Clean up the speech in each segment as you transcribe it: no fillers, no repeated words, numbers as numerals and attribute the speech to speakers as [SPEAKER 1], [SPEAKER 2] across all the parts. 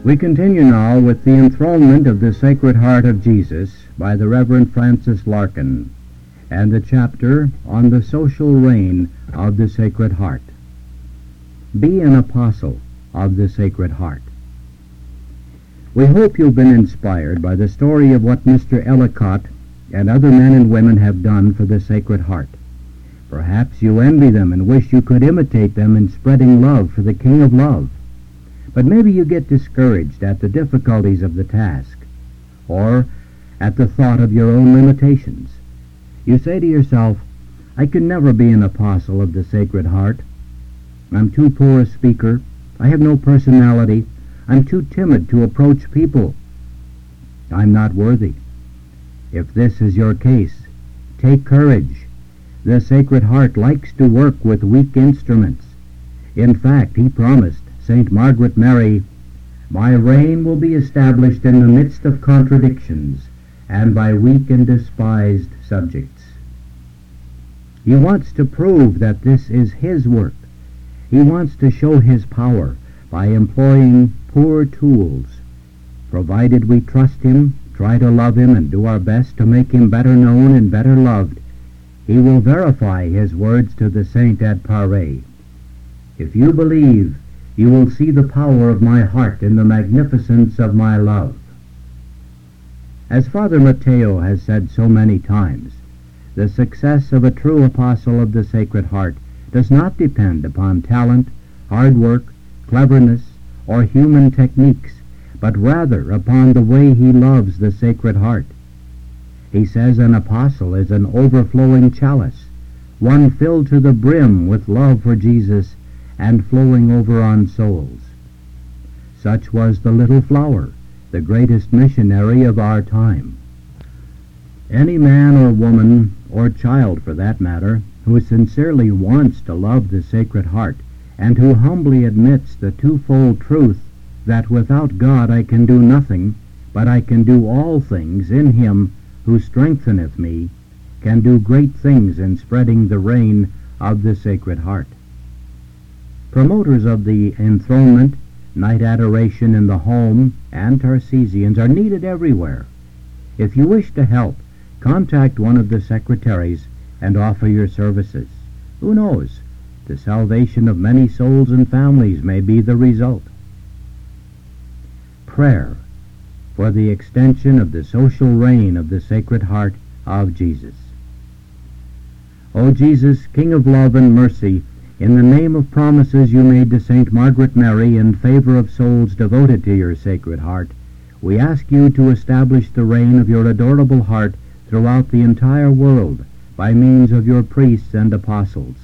[SPEAKER 1] We continue now with the enthronement of the Sacred Heart of Jesus by the Reverend Francis Larkin, and the chapter on the social reign of the Sacred Heart. Be an apostle of the Sacred Heart. We hope you've been inspired by the story of what Mr. Ellicott and other men and women have done for the Sacred Heart. Perhaps you envy them and wish you could imitate them in spreading love for the King of Love. But maybe you get discouraged at the difficulties of the task, or at the thought of your own limitations. You say to yourself, I can never be an apostle of the Sacred Heart. I'm too poor a speaker. I have no personality. I'm too timid to approach people. I'm not worthy. If this is your case, take courage. The Sacred Heart likes to work with weak instruments. In fact, he promised St. Margaret Mary, My reign will be established in the midst of contradictions, and by weak and despised subjects. He wants to prove that this is his work. He wants to show his power by employing poor tools. Provided we trust him, try to love him, and do our best to make him better known and better loved, he will verify his words to the saint at Paray. If you believe, you will see the power of my heart in the magnificence of my love. As Father Mateo has said so many times, the success of a true apostle of the Sacred Heart does not depend upon talent, hard work, cleverness, or human techniques, but rather upon the way he loves the Sacred Heart. He says an apostle is an overflowing chalice, one filled to the brim with love for Jesus and flowing over on souls. Such was the little flower, the greatest missionary of our time. Any man or woman, or child for that matter, who sincerely wants to love the Sacred Heart, and who humbly admits the twofold truth that without God I can do nothing, but I can do all things in him who strengtheneth me, can do great things in spreading the reign of the Sacred Heart. Promoters of the enthronement, night adoration in the home, and Tarsesians are needed everywhere. If you wish to help, contact one of the secretaries and offer your services. Who knows? The salvation of many souls and families may be the result. Prayer for the extension of the social reign of the Sacred Heart of Jesus. O Jesus, King of love and mercy, in the name of promises you made to St. Margaret Mary in favor of souls devoted to your Sacred Heart, we ask you to establish the reign of your adorable heart throughout the entire world by means of your priests and apostles.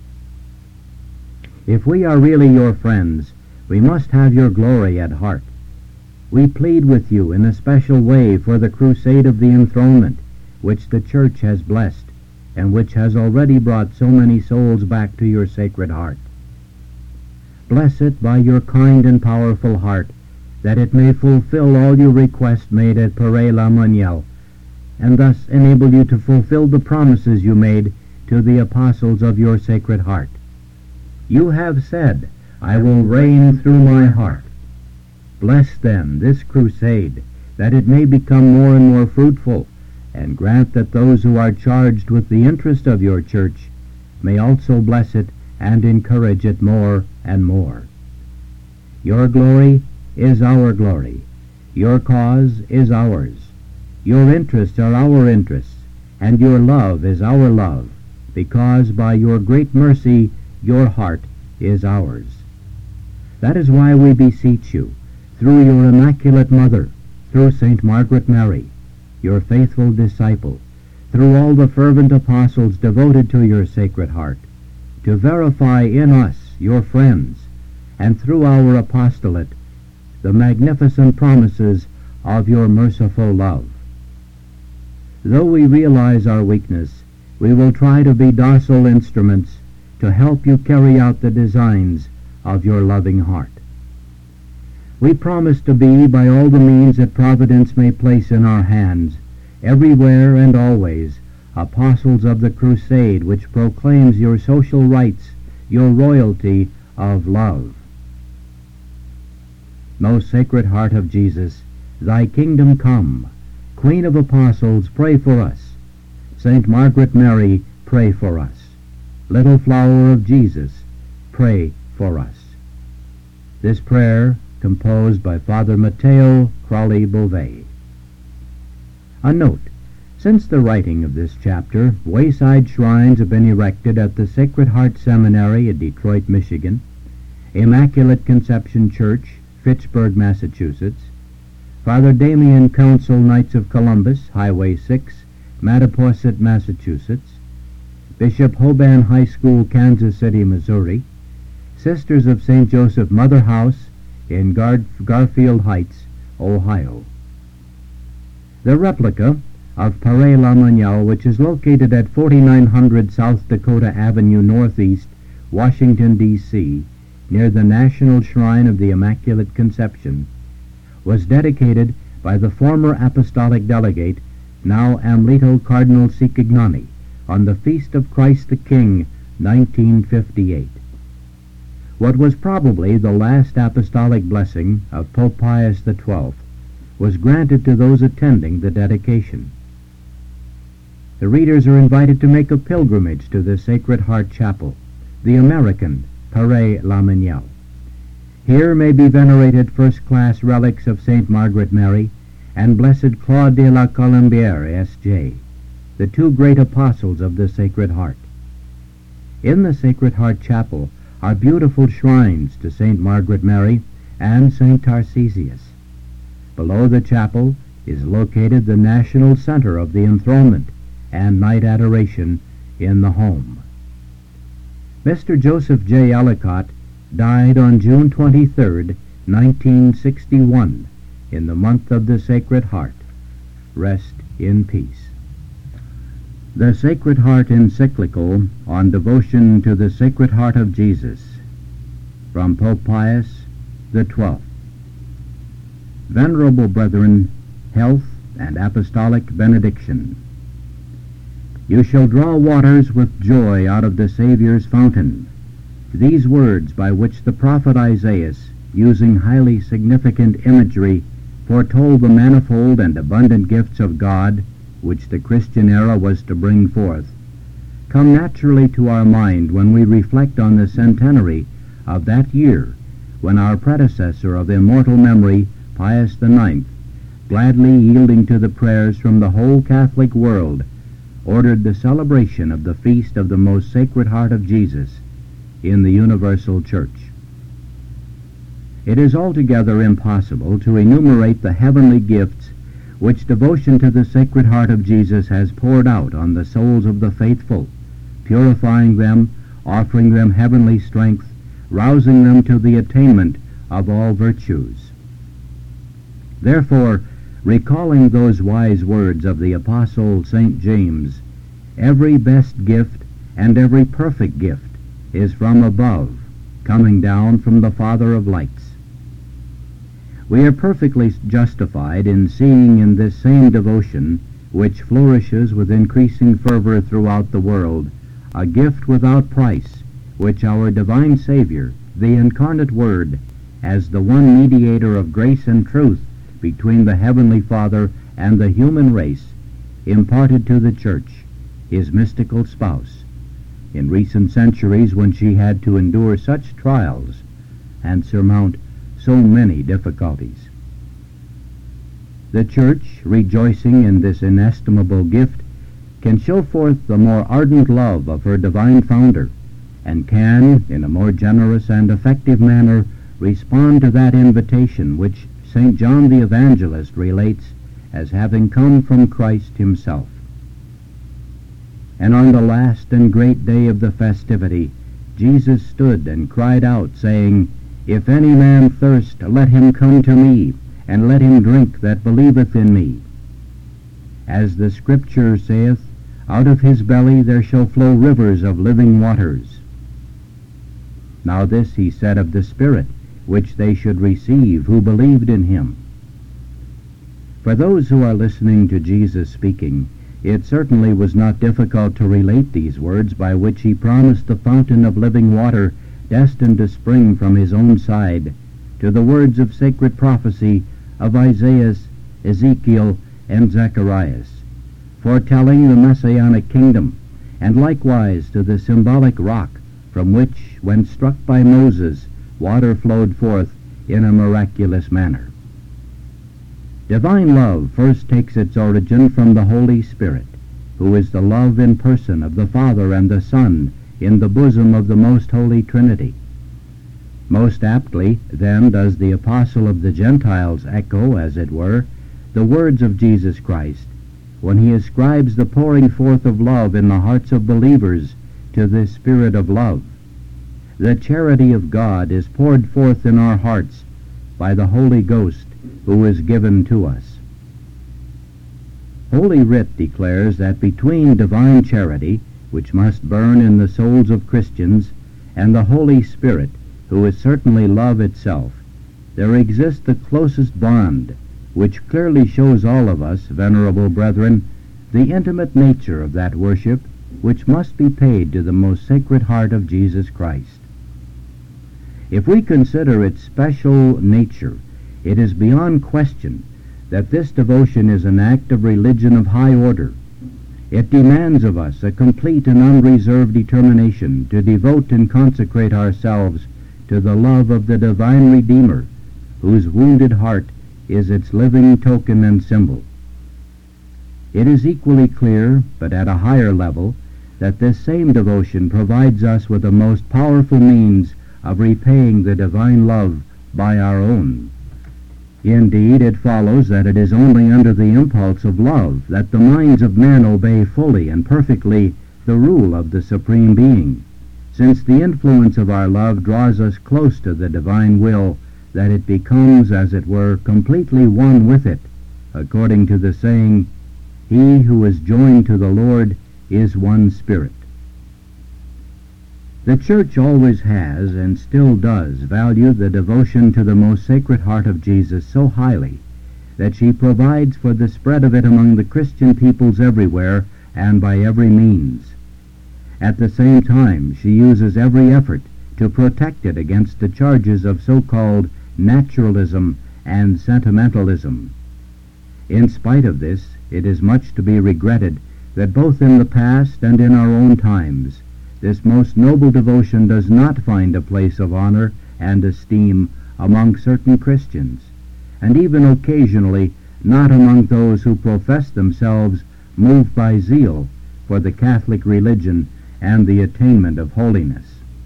[SPEAKER 1] If we are really your friends, we must have your glory at heart. We plead with you in a special way for the crusade of the enthronement, which the Church has blessed, and which has already brought so many souls back to your Sacred Heart. Bless it by your kind and powerful heart, that it may fulfill all your requests made at Paray-la-Monial, and thus enable you to fulfill the promises you made to the apostles of your Sacred Heart. You have said, I will reign through my heart. Bless, then, this crusade, that it may become more and more fruitful, and grant that those who are charged with the interest of your Church may also bless it and encourage it more and more. Your glory is our glory. Your cause is ours. Your interests are our interests, and your love is our love, because by your great mercy your heart is ours. That is why we beseech you, through your Immaculate Mother, through St. Margaret Mary, your faithful disciple, through all the fervent apostles devoted to your Sacred Heart, to verify in us, your friends, and through our apostolate, the magnificent promises of your merciful love. Though we realize our weakness, we will try to be docile instruments to help you carry out the designs of your loving heart. We promise to be, by all the means that Providence may place in our hands, everywhere and always, apostles of the crusade which proclaims your social rights, your royalty of love. Most Sacred Heart of Jesus, thy kingdom come. Queen of Apostles, pray for us. Saint Margaret Mary, pray for us. Little Flower of Jesus, pray for us. This prayer composed by Father Matteo Crawley-Beauvais. A note. Since the writing of this chapter, wayside shrines have been erected at the Sacred Heart Seminary in Detroit, Michigan, Immaculate Conception Church, Fitchburg, Massachusetts, Father Damien Council Knights of Columbus, Highway 6, Mattapoisett, Massachusetts, Bishop Hoban High School, Kansas City, Missouri, Sisters of St. Joseph Mother House in Garfield Heights, Ohio. The replica of Père La Manière, which is located at 4900 South Dakota Avenue Northeast, Washington, D.C., near the National Shrine of the Immaculate Conception, was dedicated by the former apostolic delegate, now Amlito Cardinal Cicognani, on the Feast of Christ the King, 1958. What was probably the last apostolic blessing of Pope Pius XII was granted to those attending the dedication. The readers are invited to make a pilgrimage to the Sacred Heart Chapel, the American Père La Manière. Here may be venerated first-class relics of St. Margaret Mary and Blessed Claude de la Colombière, S.J., the two great apostles of the Sacred Heart. In the Sacred Heart Chapel are beautiful shrines to St. Margaret Mary and St. Tarcisius. Below the chapel is located the national center of the enthronement and night adoration in the home. Mr. Joseph J. Ellicott died on June 23, 1961, in the month of the Sacred Heart. Rest in peace. The Sacred Heart Encyclical on Devotion to the Sacred Heart of Jesus, from Pope Pius XII. Venerable Brethren, health and apostolic benediction. You shall draw waters with joy out of the Saviour's fountain. These words by which the prophet Isaiah, using highly significant imagery, foretold the manifold and abundant gifts of God which the Christian era was to bring forth, come naturally to our mind when we reflect on the centenary of that year when our predecessor of immortal memory, Pius IX, gladly yielding to the prayers from the whole Catholic world, ordered the celebration of the Feast of the Most Sacred Heart of Jesus in the Universal Church. It is altogether impossible to enumerate the heavenly gifts which devotion to the Sacred Heart of Jesus has poured out on the souls of the faithful, purifying them, offering them heavenly strength, rousing them to the attainment of all virtues. Therefore, recalling those wise words of the Apostle St. James, every best gift and every perfect gift is from above, coming down from the Father of lights. We are perfectly justified in seeing in this same devotion, which flourishes with increasing fervor throughout the world, a gift without price, which our divine Savior, the incarnate Word, as the one mediator of grace and truth between the Heavenly Father and the human race, imparted to the Church, his mystical spouse, in recent centuries when she had to endure such trials and surmount so many difficulties. The Church, rejoicing in this inestimable gift, can show forth the more ardent love of her divine founder, and can, in a more generous and effective manner, respond to that invitation which St. John the Evangelist relates as having come from Christ himself. And on the last and great day of the festivity, Jesus stood and cried out, saying, If any man thirst, let him come to me, and let him drink that believeth in me. As the Scripture saith, Out of his belly there shall flow rivers of living waters. Now this he said of the Spirit, which they should receive who believed in him. For those who are listening to Jesus speaking, it certainly was not difficult to relate these words by which he promised the fountain of living water destined to spring from his own side to the words of sacred prophecy of Isaiah, Ezekiel, and Zacharias, foretelling the Messianic kingdom, and likewise to the symbolic rock from which, when struck by Moses, water flowed forth in a miraculous manner. Divine love first takes its origin from the Holy Spirit, who is the love in person of the Father and the Son in the bosom of the Most Holy Trinity. Most aptly, then, does the Apostle of the Gentiles echo, as it were, the words of Jesus Christ, when he ascribes the pouring forth of love in the hearts of believers to this Spirit of love. The charity of God is poured forth in our hearts by the Holy Ghost who is given to us. Holy Writ declares that between divine charity, which must burn in the souls of Christians, and the Holy Spirit, who is certainly love itself, there exists the closest bond, which clearly shows all of us, venerable brethren, the intimate nature of that worship which must be paid to the most sacred heart of Jesus Christ. If we consider its special nature, it is beyond question that this devotion is an act of religion of high order. It demands of us a complete and unreserved determination to devote and consecrate ourselves to the love of the divine Redeemer, whose wounded heart is its living token and symbol. It is equally clear, but at a higher level, that this same devotion provides us with the most powerful means of repaying the divine love by our own. Indeed, it follows that it is only under the impulse of love that the minds of men obey fully and perfectly the rule of the Supreme Being, since the influence of our love draws us close to the divine will, that it becomes, as it were, completely one with it, according to the saying, "He who is joined to the Lord is one spirit." The Church always has, and still does, value the devotion to the most sacred heart of Jesus so highly that she provides for the spread of it among the Christian peoples everywhere and by every means. At the same time, she uses every effort to protect it against the charges of so-called naturalism and sentimentalism. In spite of this, it is much to be regretted that both in the past and in our own times, this most noble devotion does not find a place of honor and esteem among certain Christians, and even occasionally not among those who profess themselves moved by zeal for the Catholic religion and the attainment of holiness.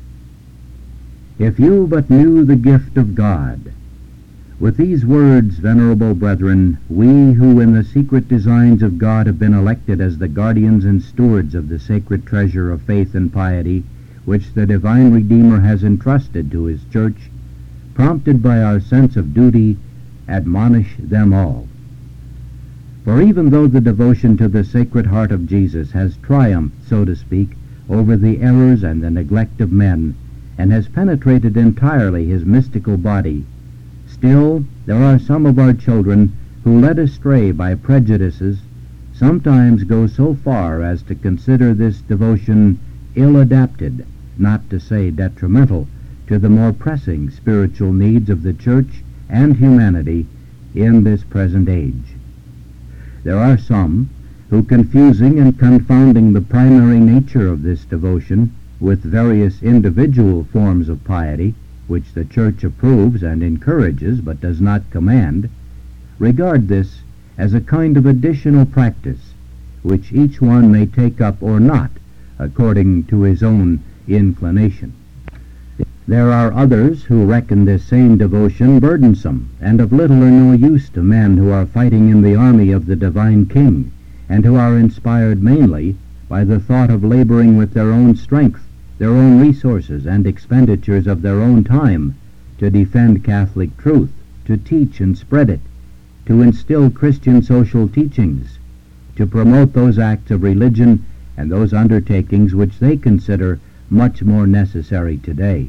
[SPEAKER 1] If you but knew the gift of God. With these words, venerable brethren, we who in the secret designs of God have been elected as the guardians and stewards of the sacred treasure of faith and piety, which the divine Redeemer has entrusted to his Church, prompted by our sense of duty, admonish them all. For even though the devotion to the Sacred Heart of Jesus has triumphed, so to speak, over the errors and the neglect of men, and has penetrated entirely his mystical body, still there are some of our children who, led astray by prejudices, sometimes go so far as to consider this devotion ill-adapted, not to say detrimental, to the more pressing spiritual needs of the Church and humanity in this present age. There are some who, confusing and confounding the primary nature of this devotion with various individual forms of piety, which the Church approves and encourages but does not command, regard this as a kind of additional practice, which each one may take up or not, according to his own inclination. There are others who reckon this same devotion burdensome and of little or no use to men who are fighting in the army of the divine King, and who are inspired mainly by the thought of laboring with their own strength, their own resources, and expenditures of their own time to defend Catholic truth, to teach and spread it, to instill Christian social teachings, to promote those acts of religion and those undertakings which they consider much more necessary today.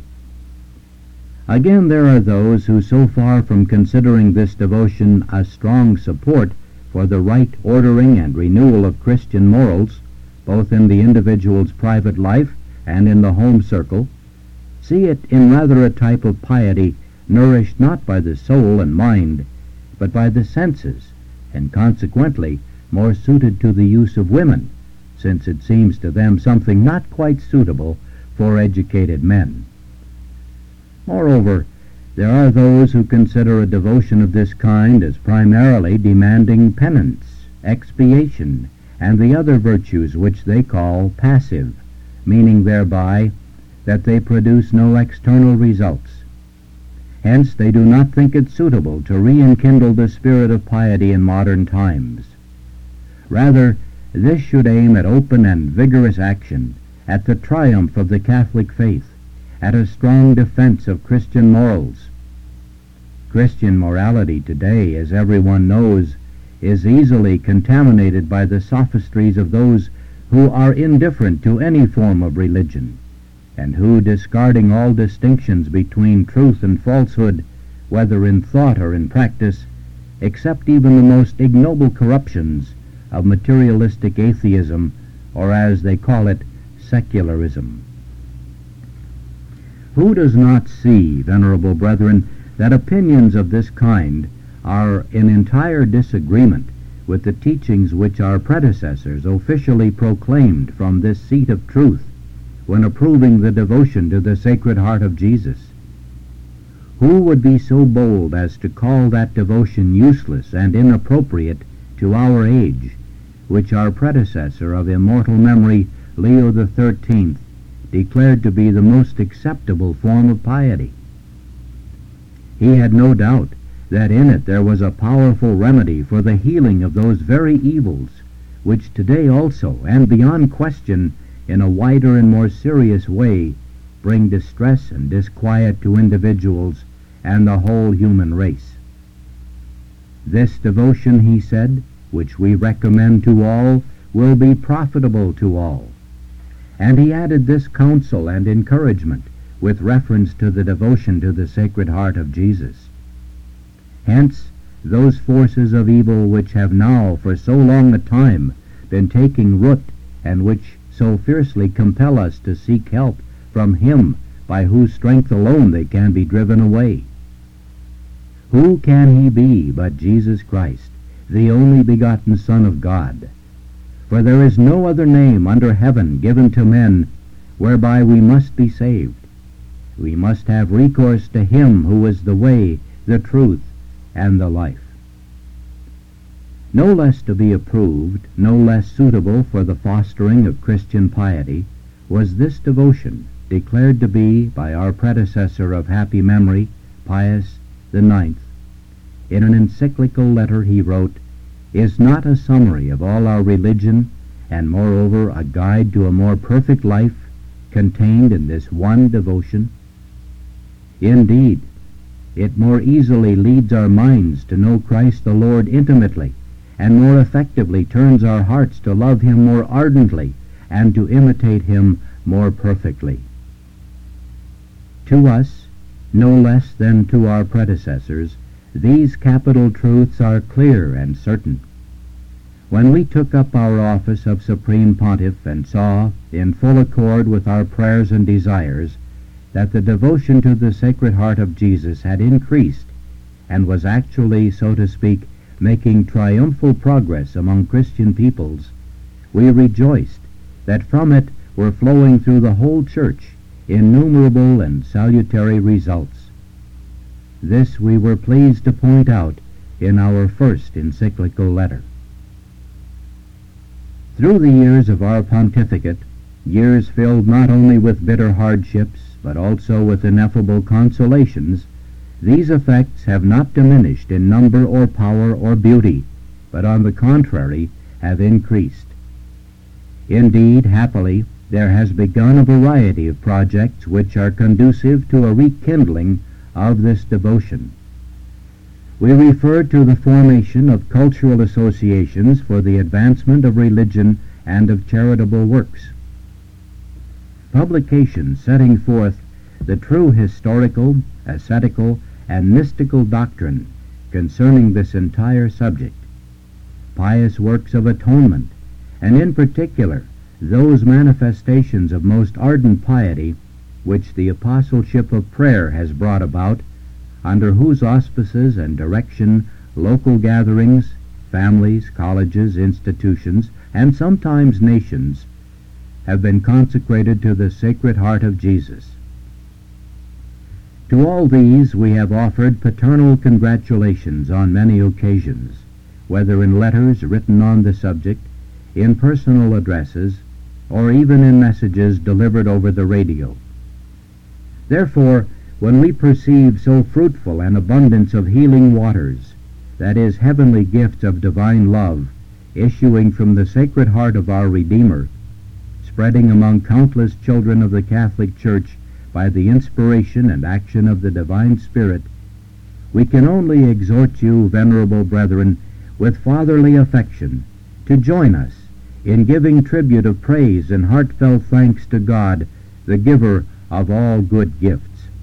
[SPEAKER 1] Again, there are those who, so far from considering this devotion a strong support for the right ordering and renewal of Christian morals, both in the individual's private life and in the home circle, see it in rather a type of piety nourished not by the soul and mind, but by the senses, and consequently more suited to the use of women, since it seems to them something not quite suitable for educated men. Moreover, there are those who consider a devotion of this kind as primarily demanding penance, expiation, and the other virtues which they call passive, meaning thereby that they produce no external results. Hence they do not think it suitable to re-enkindle the spirit of piety in modern times. Rather, this should aim at open and vigorous action, at the triumph of the Catholic faith, at a strong defense of Christian morals. Christian morality today, as everyone knows, is easily contaminated by the sophistries of those who are indifferent to any form of religion, and who, discarding all distinctions between truth and falsehood, whether in thought or in practice, accept even the most ignoble corruptions of materialistic atheism, or as they call it, secularism. Who does not see, venerable brethren, that opinions of this kind are in entire disagreement with the teachings which our predecessors officially proclaimed from this seat of truth when approving the devotion to the Sacred Heart of Jesus? Who would be so bold as to call that devotion useless and inappropriate to our age, which our predecessor of immortal memory, Leo XIII, declared to be the most acceptable form of piety? He had no doubt that in it there was a powerful remedy for the healing of those very evils which today also, and beyond question, in a wider and more serious way, bring distress and disquiet to individuals and the whole human race. This devotion, he said, which we recommend to all, will be profitable to all. And he added this counsel and encouragement with reference to the devotion to the Sacred Heart of Jesus. Hence, those forces of evil which have now for so long a time been taking root, and which so fiercely compel us to seek help from Him by whose strength alone they can be driven away. Who can He be but Jesus Christ, the only begotten Son of God? For there is no other name under heaven given to men whereby we must be saved. We must have recourse to Him who is the way, the truth, and the life. No less to be approved, no less suitable for the fostering of Christian piety, was this devotion, declared to be by our predecessor of happy memory, Pius IX. In an encyclical letter he wrote, "Is not a summary of all our religion, and moreover a guide to a more perfect life, contained in this one devotion? Indeed, it more easily leads our minds to know Christ the Lord intimately, and more effectively turns our hearts to love Him more ardently and to imitate Him more perfectly." To us, no less than to our predecessors, these capital truths are clear and certain. When we took up our office of Supreme Pontiff and saw, in full accord with our prayers and desires, that the devotion to the Sacred Heart of Jesus had increased, and was actually, so to speak, making triumphal progress among Christian peoples, we rejoiced that from it were flowing through the whole Church innumerable and salutary results. This we were pleased to point out in our first encyclical letter. Through the years of our pontificate, years filled not only with bitter hardships, but also with ineffable consolations, these effects have not diminished in number or power or beauty, but on the contrary have increased. Indeed, happily, there has begun a variety of projects which are conducive to a rekindling of this devotion. We refer to the formation of cultural associations for the advancement of religion and of charitable works. Publications setting forth the true historical, ascetical, and mystical doctrine concerning this entire subject. Pious works of atonement, and in particular those manifestations of most ardent piety which the apostleship of prayer has brought about, under whose auspices and direction local gatherings, families, colleges, institutions, and sometimes nations have been consecrated to the Sacred Heart of Jesus. To all these we have offered paternal congratulations on many occasions, whether in letters written on the subject, in personal addresses, or even in messages delivered over the radio. Therefore, when we perceive so fruitful an abundance of healing waters, that is, heavenly gifts of divine love, issuing from the Sacred Heart of our Redeemer, spreading among countless children of the Catholic Church by the inspiration and action of the Divine Spirit, we can only exhort you, venerable brethren, with fatherly affection, to join us in giving tribute of praise and heartfelt thanks to God, the giver of all good gifts.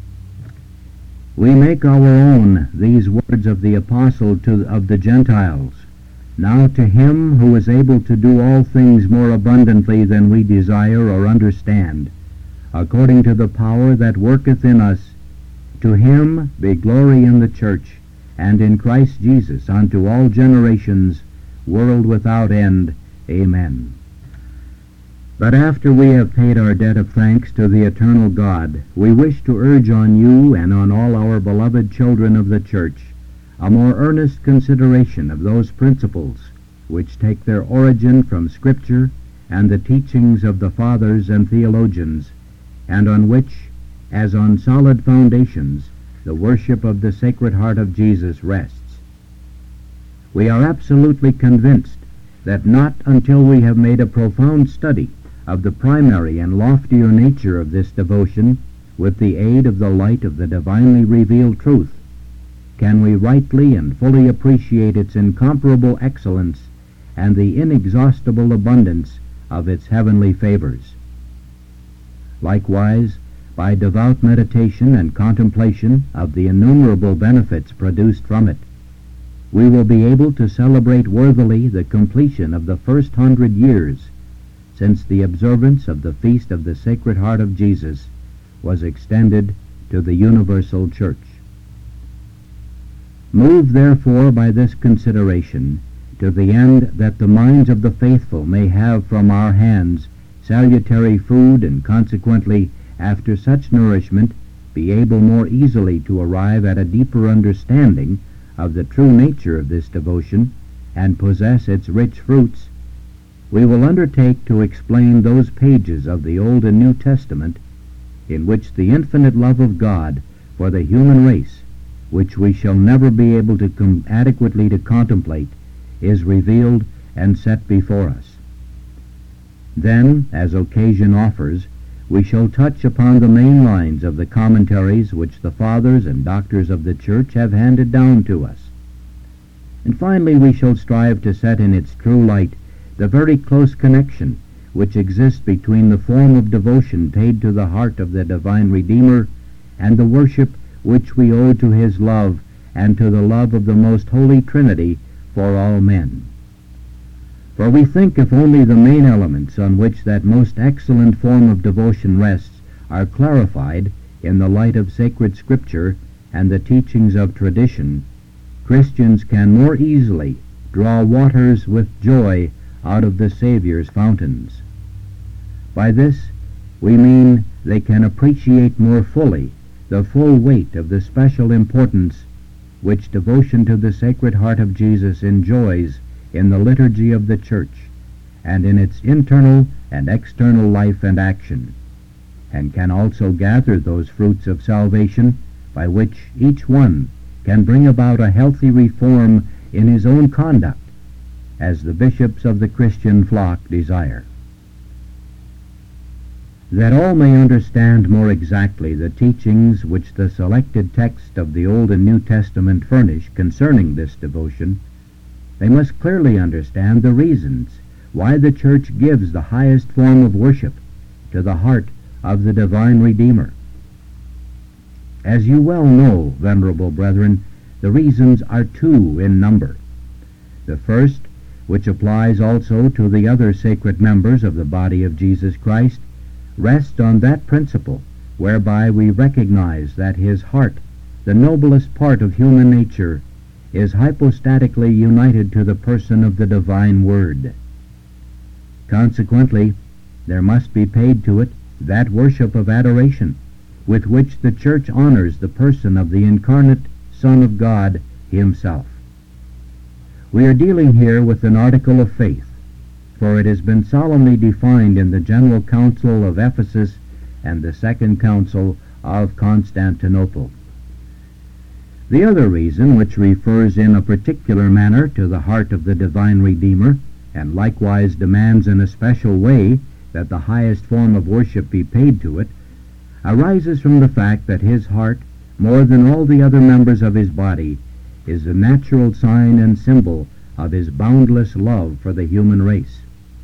[SPEAKER 1] We make our own these words of the Apostle of the Gentiles. Now to him who is able to do all things more abundantly than we desire or understand, according to the power that worketh in us, to him be glory in the Church and in Christ Jesus unto all generations, world without end. Amen. But after we have paid our debt of thanks to the eternal God, we wish to urge on you and on all our beloved children of the Church a more earnest consideration of those principles which take their origin from Scripture and the teachings of the Fathers and theologians, and on which, as on solid foundations, the worship of the Sacred Heart of Jesus rests. We are absolutely convinced that not until we have made a profound study of the primary and loftier nature of this devotion, with the aid of the light of the divinely revealed truth, can we rightly and fully appreciate its incomparable excellence and the inexhaustible abundance of its heavenly favors. Likewise, by devout meditation and contemplation of the innumerable benefits produced from it, we will be able to celebrate worthily the completion of the first 100 years since the observance of the Feast of the Sacred Heart of Jesus was extended to the universal Church. Moved therefore by this consideration, to the end that the minds of the faithful may have from our hands salutary food, and consequently, after such nourishment, be able more easily to arrive at a deeper understanding of the true nature of this devotion, and possess its rich fruits, we will undertake to explain those pages of the Old and New Testament in which the infinite love of God for the human race, which we shall never be able to adequately to contemplate, is revealed and set before us. Then, as occasion offers, we shall touch upon the main lines of the commentaries which the Fathers and Doctors of the Church have handed down to us. And finally we shall strive to set in its true light the very close connection which exists between the form of devotion paid to the heart of the divine Redeemer and the worship which we owe to his love and to the love of the most holy Trinity for all men. For we think if only the main elements on which that most excellent form of devotion rests are clarified in the light of sacred Scripture and the teachings of tradition, Christians can more easily draw waters with joy out of the Saviour's fountains. By this we mean they can appreciate more fully the full weight of the special importance which devotion to the Sacred Heart of Jesus enjoys in the liturgy of the Church and in its internal and external life and action, and can also gather those fruits of salvation by which each one can bring about a healthy reform in his own conduct, as the bishops of the Christian flock desire. That all may understand more exactly the teachings which the selected text of the Old and New Testament furnish concerning this devotion, they must clearly understand the reasons why the Church gives the highest form of worship to the heart of the divine Redeemer. As you well know, venerable brethren, the reasons are two in number. The first, which applies also to the other sacred members of the body of Jesus Christ, rests on that principle whereby we recognize that his heart the noblest part of human nature, is hypostatically united to the person of the divine Word. Consequently, there must be paid to it that worship of adoration with which the Church honors the person of the incarnate Son of God Himself. We are dealing here with an article of faith, for it has been solemnly defined in the General Council of Ephesus and the Second Council of Constantinople. The other reason, which refers in a particular manner to the heart of the divine Redeemer, and likewise demands in a special way that the highest form of worship be paid to it, arises from the fact that his heart, more than all the other members of his body, is the natural sign and symbol of his boundless love for the human race.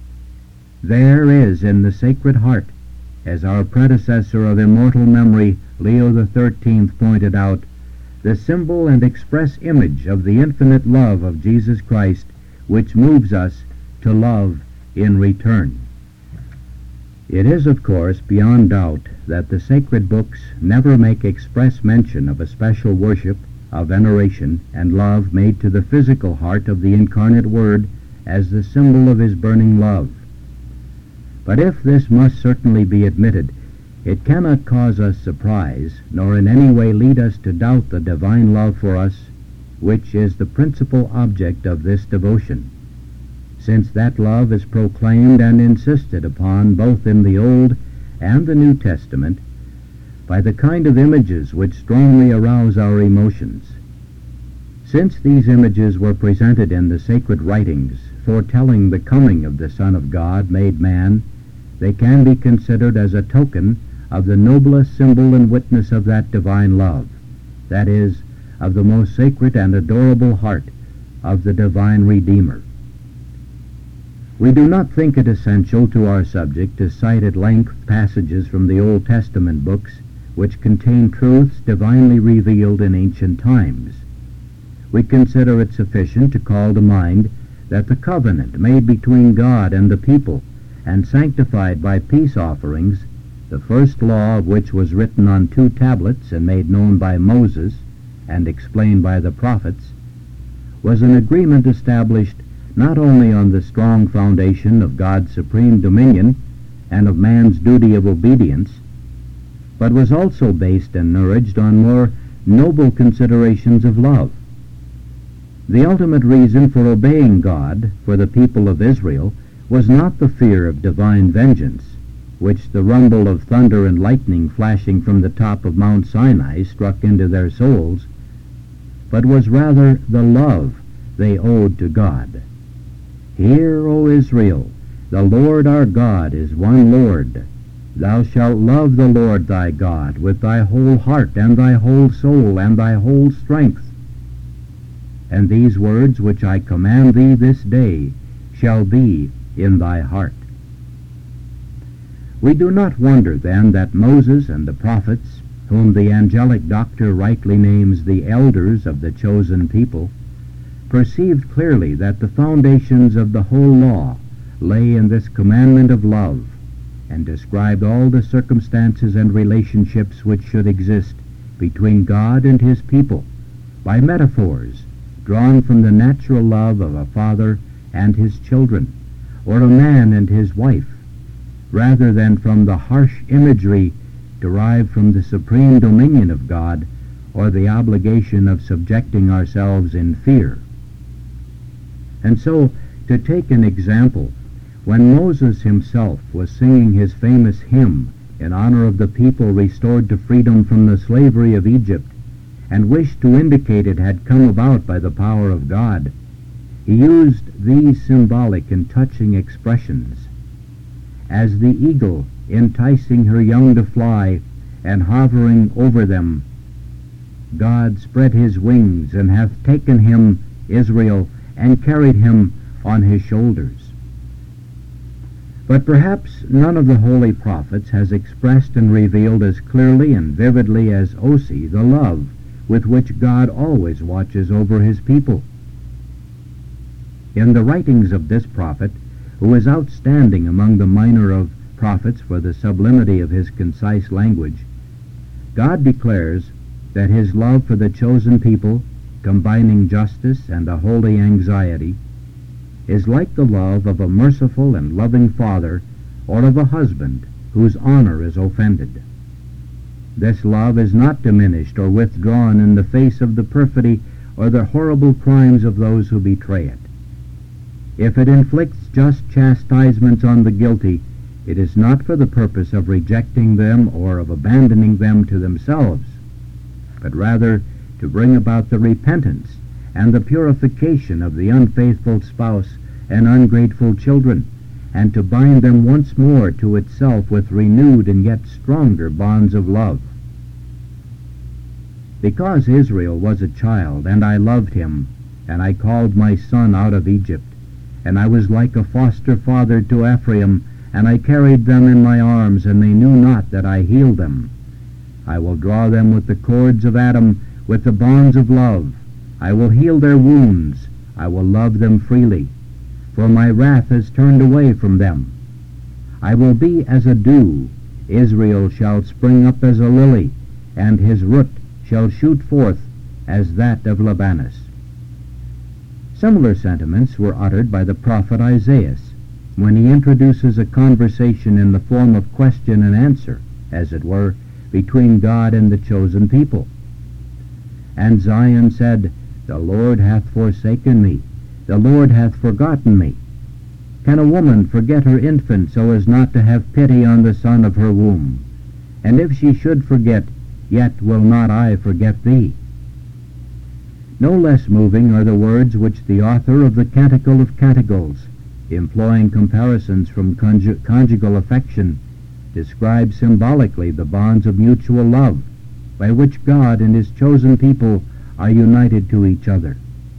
[SPEAKER 1] There is in the Sacred Heart, as our predecessor of immortal memory, Leo XIII, pointed out, the symbol and express image of the infinite love of Jesus Christ, which moves us to love in return. It is, of course, beyond doubt that the sacred books never make express mention of a special worship of veneration and love made to the physical heart of the incarnate Word as the symbol of His burning love. But if this must certainly be admitted, it cannot cause us surprise, nor in any way lead us to doubt the divine love for us, which is the principal object of this devotion, since that love is proclaimed and insisted upon both in the Old and the New Testament by the kind of images which strongly arouse our emotions. Since these images were presented in the sacred writings foretelling the coming of the Son of God made man, they can be considered as a token of the noblest symbol and witness of that divine love, that is, of the most sacred and adorable heart of the divine Redeemer. We do not think it essential to our subject to cite at length passages from the Old Testament books which contain truths divinely revealed in ancient times. We consider it sufficient to call to mind that the covenant made between God and the people and sanctified by peace offerings, the first law of which was written on 2 tablets and made known by Moses and explained by the prophets, was an agreement established not only on the strong foundation of God's supreme dominion and of man's duty of obedience, but was also based and nourished on more noble considerations of love. The ultimate reason for obeying God for the people of Israel was not the fear of divine vengeance, which the rumble of thunder and lightning flashing from the top of Mount Sinai struck into their souls, but was rather the love they owed to God. Hear, O Israel, the Lord our God is one Lord. Thou shalt love the Lord thy God with thy whole heart and thy whole soul and thy whole strength. And these words which I command thee this day shall be in thy heart. We do not wonder, then, that Moses and the prophets, whom the angelic doctor rightly names the elders of the chosen people, perceived clearly that the foundations of the whole law lay in this commandment of love, and described all the circumstances and relationships which should exist between God and His people by metaphors drawn from the natural love of a father and his children, or a man and his wife, rather than from the harsh imagery derived from the supreme dominion of God or the obligation of subjecting ourselves in fear. And so, to take an example, when Moses himself was singing his famous hymn in honor of the people restored to freedom from the slavery of Egypt, and wished to indicate it had come about by the power of God, he used these symbolic and touching expressions. As the eagle enticing her young to fly and hovering over them, God spread his wings and hath taken him, Israel, and carried him on his shoulders. But perhaps none of the holy prophets has expressed and revealed as clearly and vividly as Osee the love with which God always watches over his people. In the writings of this prophet, who is outstanding among the minor of prophets for the sublimity of his concise language, God declares that his love for the chosen people, combining justice and a holy anxiety, is like the love of a merciful and loving father or of a husband whose honor is offended. This love is not diminished or withdrawn in the face of the perfidy or the horrible crimes of those who betray it. If it inflicts just chastisements on the guilty, it is not for the purpose of rejecting them or of abandoning them to themselves, but rather to bring about the repentance and the purification of the unfaithful spouse and ungrateful children, and to bind them once more to itself with renewed and yet stronger bonds of love. Because Israel was a child, and I loved him, and I called my son out of Egypt, and I was like a foster father to Ephraim, and I carried them in my arms, and they knew not that I healed them. I will draw them with the cords of Adam, with the bonds of love. I will heal their wounds. I will love them freely, for my wrath has turned away from them. I will be as a dew. Israel shall spring up as a lily, and his root shall shoot forth as that of Libanus. Similar sentiments were uttered by the prophet Isaiah when he introduces a conversation in the form of question and answer, as it were, between God and the chosen people. And Zion said, The Lord hath forsaken me, the Lord hath forgotten me. Can a woman forget her infant so as not to have pity on the son of her womb? And if she should forget, yet will not I forget thee. No less moving are the words which the author of the Canticle of Canticles, employing comparisons from conjugal affection, describes symbolically the bonds of mutual love by which God and his chosen people are united to each other.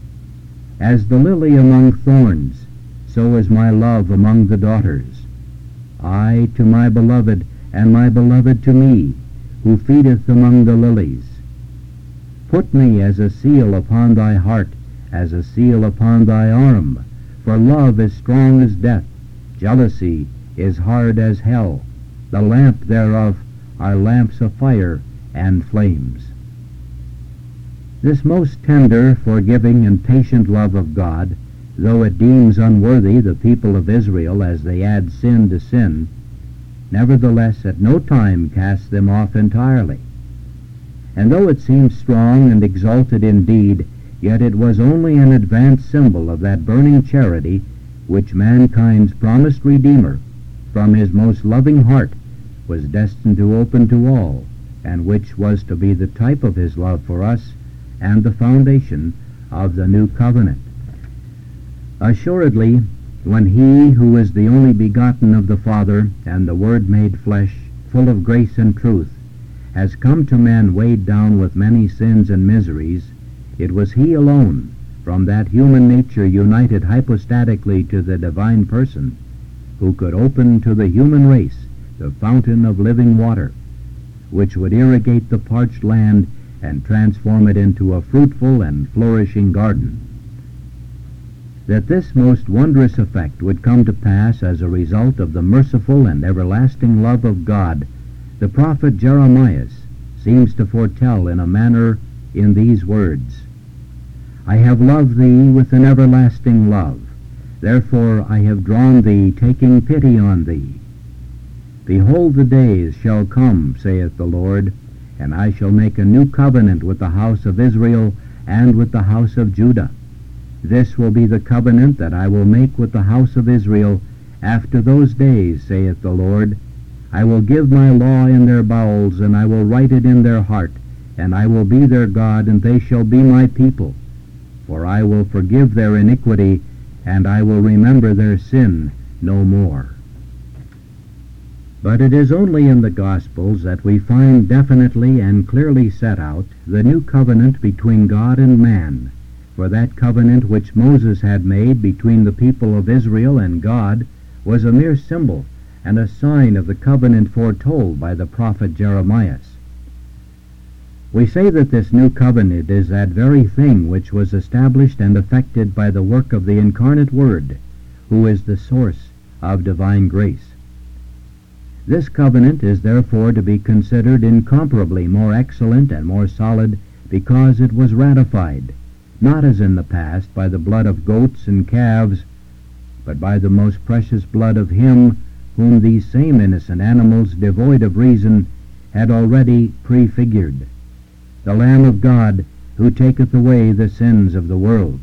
[SPEAKER 1] As the lily among thorns, so is my love among the daughters. I to my beloved, and my beloved to me, who feedeth among the lilies. Put me as a seal upon thy heart, as a seal upon thy arm, for love is strong as death, jealousy is hard as hell, the lamp thereof are lamps of fire and flames. This most tender, forgiving, and patient love of God, though it deems unworthy the people of Israel as they add sin to sin, nevertheless at no time casts them off entirely. And though it seems strong and exalted indeed, yet it was only an advanced symbol of that burning charity which mankind's promised Redeemer, from his most loving heart, was destined to open to all, and which was to be the type of his love for us and the foundation of the new covenant. Assuredly, when he who is the only begotten of the Father and the Word made flesh, full of grace and truth, has come to men weighed down with many sins and miseries, it was he alone, from that human nature united hypostatically to the divine person, who could open to the human race the fountain of living water, which would irrigate the parched land and transform it into a fruitful and flourishing garden. That this most wondrous effect would come to pass as a result of the merciful and everlasting love of God, the prophet Jeremiah seems to foretell in a manner in these words, I have loved thee with an everlasting love, therefore I have drawn thee, taking pity on thee. Behold, the days shall come, saith the Lord, and I shall make a new covenant with the house of Israel and with the house of Judah. This will be the covenant that I will make with the house of Israel after those days, saith the Lord. I will give my law in their bowels, and I will write it in their heart, and I will be their God, and they shall be my people. For I will forgive their iniquity, and I will remember their sin no more. But it is only in the Gospels that we find definitely and clearly set out the new covenant between God and man, for that covenant which Moses had made between the people of Israel and God was a mere symbol and a sign of the covenant foretold by the prophet Jeremiah. We say that this new covenant is that very thing which was established and effected by the work of the incarnate Word, who is the source of divine grace. This covenant is therefore to be considered incomparably more excellent and more solid because it was ratified, not as in the past by the blood of goats and calves, but by the most precious blood of him whom these same innocent animals, devoid of reason, had already prefigured, the Lamb of God, who taketh away the sins of the world.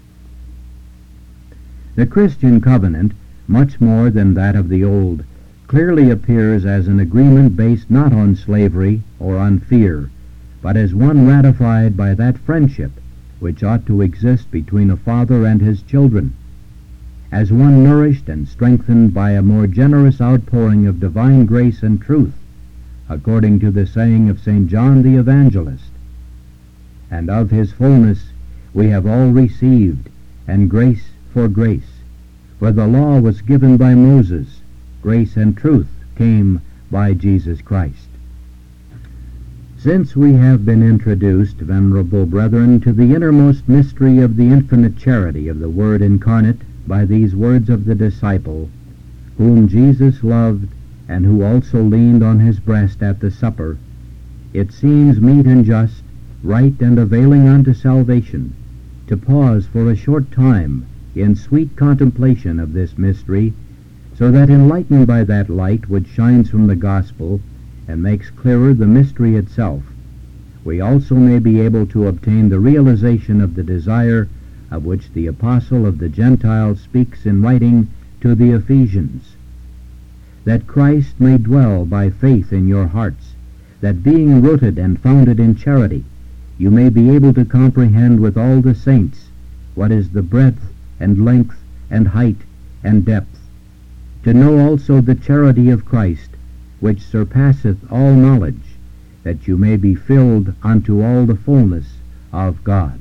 [SPEAKER 1] The Christian covenant, much more than that of the old, clearly appears as an agreement based not on slavery or on fear, but as one ratified by that friendship which ought to exist between a father and his children, as one nourished and strengthened by a more generous outpouring of divine grace and truth, according to the saying of St. John the Evangelist, "And of his fullness we have all received, and grace for grace. For the law was given by Moses, grace and truth came by Jesus Christ." Since we have been introduced, venerable brethren, to the innermost mystery of the infinite charity of the Word incarnate by these words of the disciple, whom Jesus loved and who also leaned on his breast at the supper, it seems meet and just, right and availing unto salvation, to pause for a short time in sweet contemplation of this mystery, so that, enlightened by that light which shines from the gospel and makes clearer the mystery itself, we also may be able to obtain the realization of the desire of which the apostle of the Gentiles speaks in writing to the Ephesians, that Christ may dwell by faith in your hearts, that being rooted and founded in charity, you may be able to comprehend with all the saints what is the breadth and length and height and depth, to know also the charity of Christ, which surpasseth all knowledge, that you may be filled unto all the fullness of God.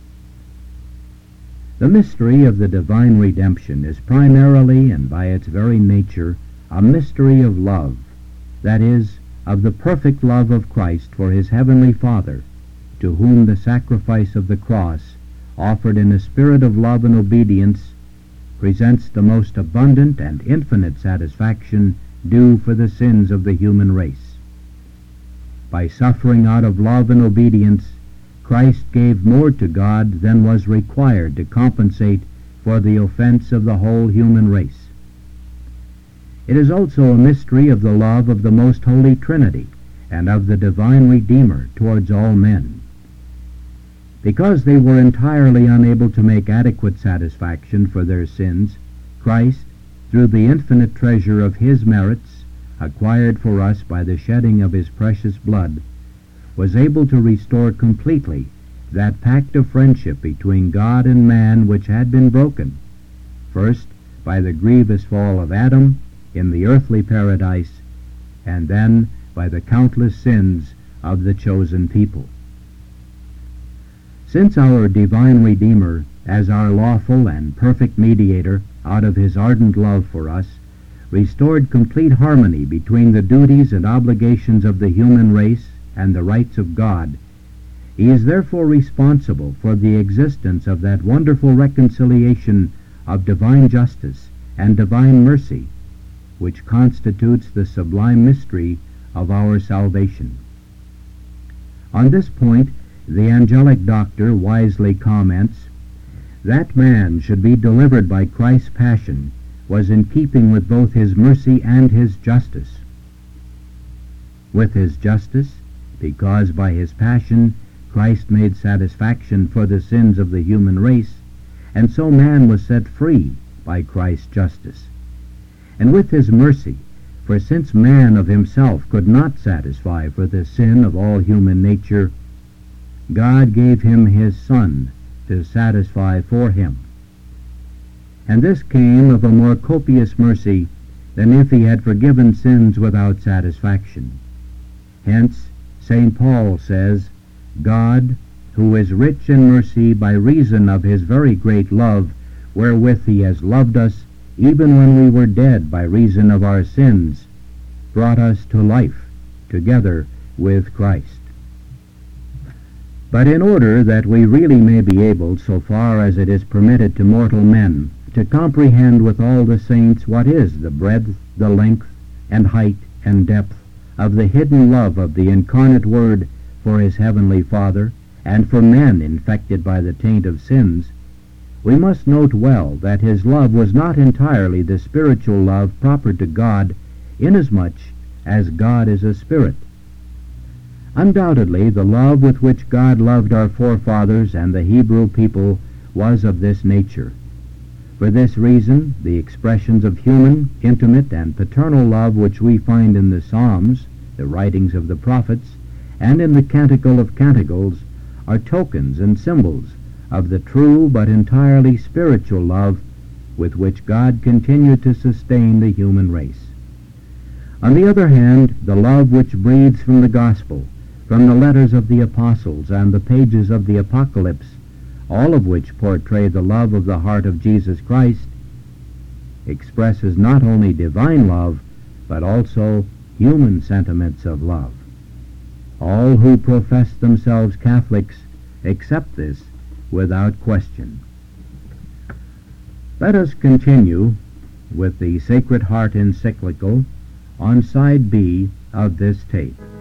[SPEAKER 1] The mystery of the divine redemption is primarily and by its very nature a mystery of love, that is, of the perfect love of Christ for his heavenly Father, to whom the sacrifice of the cross, offered in a spirit of love and obedience, presents the most abundant and infinite satisfaction due for the sins of the human race. By suffering out of love and obedience, Christ gave more to God than was required to compensate for the offense of the whole human race. It is also a mystery of the love of the most holy Trinity and of the divine Redeemer towards all men. Because they were entirely unable to make adequate satisfaction for their sins, Christ, through the infinite treasure of his merits, acquired for us by the shedding of his precious blood, was able to restore completely that pact of friendship between God and man which had been broken, first by the grievous fall of Adam in the earthly paradise, and then by the countless sins of the chosen people. Since our divine Redeemer, as our lawful and perfect mediator out of his ardent love for us, restored complete harmony between the duties and obligations of the human race and the rights of God, he is therefore responsible for the existence of that wonderful reconciliation of divine justice and divine mercy, which constitutes the sublime mystery of our salvation. On this point, the angelic doctor wisely comments, "That man should be delivered by Christ's passion was in keeping with both his mercy and his justice. With his justice, because by his passion Christ made satisfaction for the sins of the human race, and so man was set free by Christ's justice. And with his mercy, for since man of himself could not satisfy for the sin of all human nature, God gave him his Son to satisfy for him. And this came of a more copious mercy than if he had forgiven sins without satisfaction. Hence, St. Paul says, God, who is rich in mercy by reason of his very great love, wherewith he has loved us, even when we were dead by reason of our sins, brought us to life together with Christ." But in order that we really may be able, so far as it is permitted to mortal men, to comprehend with all the saints what is the breadth, the length, and height, and depth of the hidden love of the incarnate Word for his heavenly Father and for men infected by the taint of sins, we must note well that his love was not entirely the spiritual love proper to God, inasmuch as God is a spirit. Undoubtedly, the love with which God loved our forefathers and the Hebrew people was of this nature. For this reason, the expressions of human, intimate, and paternal love which we find in the Psalms, the writings of the prophets, and in the Canticle of Canticles are tokens and symbols of the true but entirely spiritual love with which God continued to sustain the human race. On the other hand, the love which breathes from the gospel, from the letters of the apostles and the pages of the Apocalypse, all of which portray the love of the heart of Jesus Christ, expresses not only divine love, but also human sentiments of love. All who profess themselves Catholics accept this without question. Let us continue with the Sacred Heart encyclical on side B of this tape.